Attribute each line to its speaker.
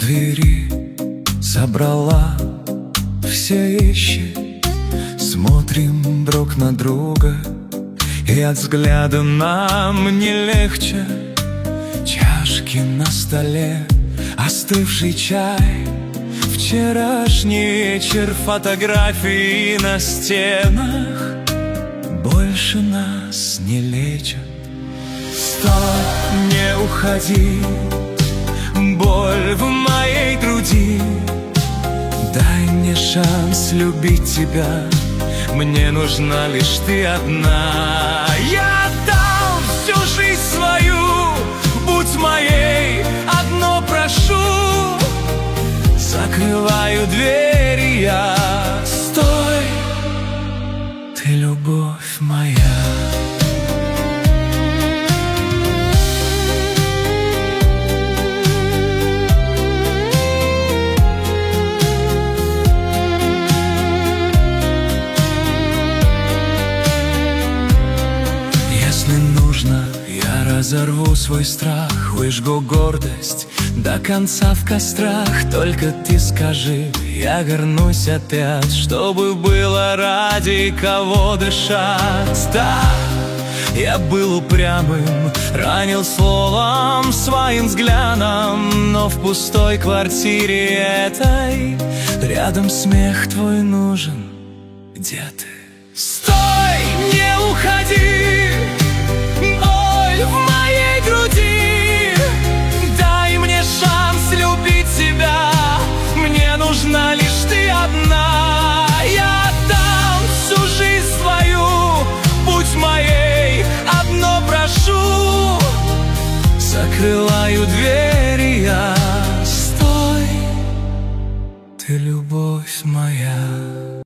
Speaker 1: двери, собрала все вещи. Смотрим друг на друга, и от взгляда нам не легче. Чашки на столе, остывший чай, вчерашний вечер, фотографии на стенах больше нас не лечат. Стой, не уходи, боль в моей груди. Дай мне шанс любить тебя, мне нужна лишь ты одна. Я отдам всю жизнь свою, будь моей, одно прошу. Закрываю двери я. Стой, ты любовь моя. Если нужно, я разорву свой страх, выжгу гордость до конца в кострах. Только ты скажи, я вернусь опять, чтобы было ради кого дышать. Да, я был упрямым, ранил словом, своим взглядом, но в пустой квартире этой рядом смех твой нужен. Где ты? Стой, не уходи, боль в моей груди. Дай мне шанс любить тебя, мне нужна лишь ты одна. Я отдам всю жизнь свою, будь моей, одно прошу. Закрываю двери я. Стой, ты любовь моя.